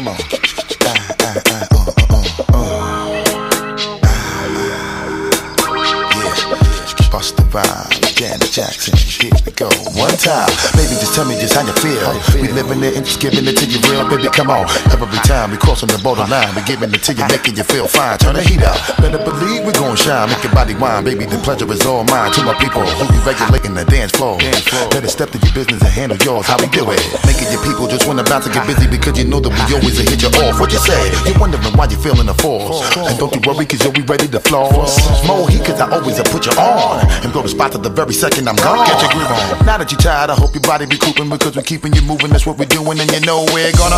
on. Bust the rhyme, Janet Jackson, here we go. One time, baby, just tell me just how you feel. We living it and just giving it to you real, baby, come on. Every time we crossing the borderline, we giving it to you, making you feel fine. Turn the heat up, better believe we gon' shine. Make your body wine, baby, the pleasure is all mine. To my people who be regulating the dance floor, better step to your business and handle yours, how we do it. Making your people just wanna bounce and get busy because you know that we always hit you off. What you say? You're wondering why you feeling the force. And don't you worry cause you'll be ready to floss. More heat cause I always put you on. And blow the spot to the very second I'm gone. Get your groove on. Now that you're tired, I hope your body recouping because we're keeping you moving. That's what we're doing, and you know we're gonna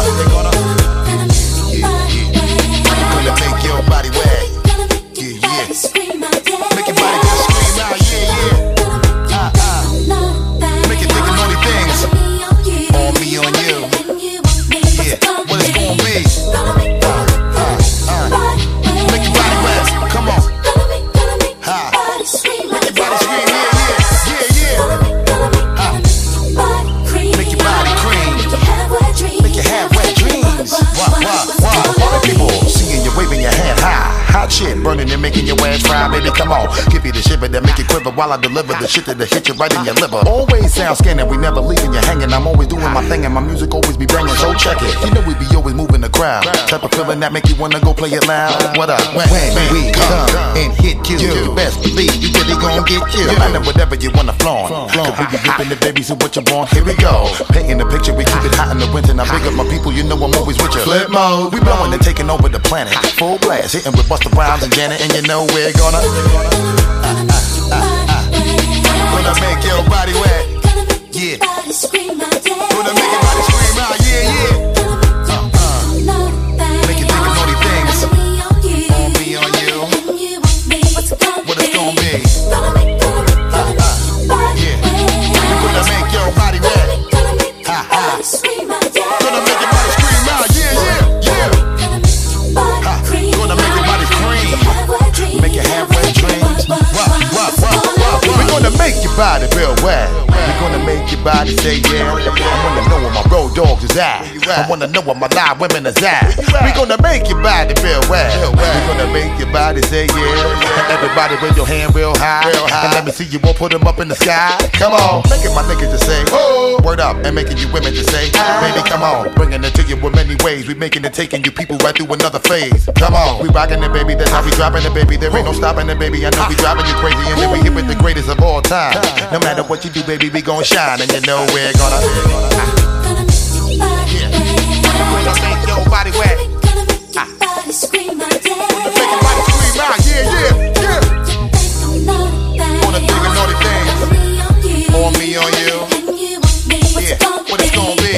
make your body wet. Yeah, yeah. Make your body just scream out. Yeah, yeah. Make you think of naughty things. On me, on you. Yeah, what it's gonna be. Make your body wet. Come on. Hot shit, burning and making your ass fry, baby, come on. Give you the shiver that make you quiver while I deliver the shit that'll hit you right in your liver. Always sound scanning, we never leaving you hanging. I'm always doing my thing and my music always be banging, so check it. You know we be always moving the crowd. Type of feeling that make you wanna go play it loud. What up? When we come and hit you, you best believe you really gon' get you. No matter whatever you wanna flaunt. Cause we be dipping the baby, so what you want? Here we go. Painting the picture, we keep it hot in the winter. Now big up my people, you know I'm always with you. Flip mode, we blowing and taking over the planet. Full blast, hitting with Busta Rhymes and Janet, and you know we're gonna make your body wet. Yeah. Gonna make your body scream out. Yeah, yeah. Make you think of naughty things. On me, on you. What it's gonna be. Yeah. Gonna make your body wet. Gonna make your body scream out. Yeah, yeah, yeah. Gonna make your body scream. Make you have wet dreams. We're gonna make your body real wet. We're gonna make your body say yeah. I wanna know where my road dogs is at. I wanna know where my live women is at. We're gonna make your body real wet. We're gonna make your body say yeah. Everybody raise your hand real high. And let me see you all put them up in the sky. Come on, making my niggas just say word up. And making you women just say baby come on. Bringing it to you in many ways. We making it, taking you people right through another phase. Come on, we rocking it baby. That's how we dropping it baby. There ain't no stopping it baby. I know we driving you crazy. And then we hit with the greatest of all time. No matter what you do baby, we gon' shine. And you know we're gonna make your body wet. Gonna make your body scream out. Yeah, yeah, yeah. Gonna think of naughty things. On me, on you. Yeah, what it's gonna be.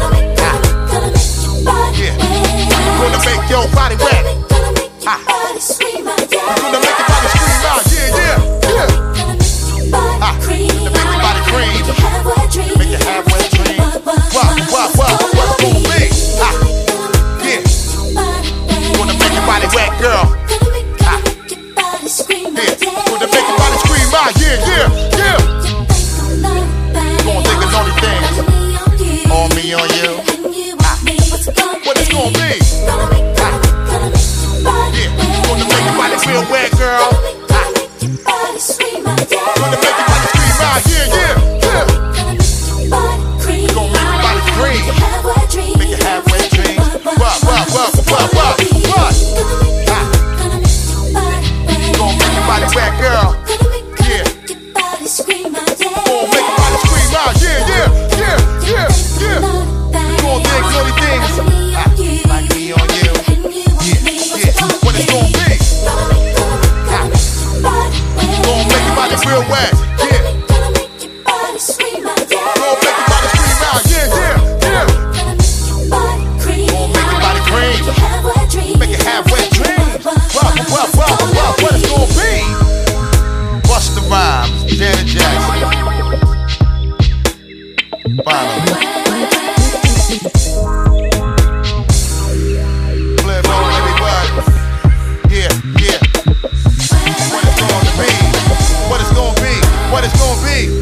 Yeah, gonna make your body wet. Gonna make your body scream out. Gonna make your body scream out. Yeah, yeah, yeah. Gonna make your body cream. Make you have wet dreams. What's gonna be? Yeah. Gonna make your body wet, girl. Yeah. Gonna make your body scream out. Yeah, yeah, yeah. Gonna think of naughty things. On me, on you. What it's gonna be? Yeah. Gonna make your body real wet, girl. Gonna make your body scream out. Yeah, yeah, yeah. Gonna make your body scream. Make you have wet dreams. What? Gonna make your body wet, girl. Yeah. Gonna make your body scream out. Yeah, yeah, yeah, yeah, yeah. Gonna think naughty things. Like me on you. Yeah, yeah. What it's gonna be? Gonna make your body real wet. Yeah. Gonna make your body scream out. Yeah, yeah, yeah. Gonna make your body cream. Make you have wet dreams. What it's gonna be? Busta Rhymes, Janet Jackson. Finally. Flip on everybody. Yeah, yeah. What it's gonna be? What it's gonna be? What it's gonna be?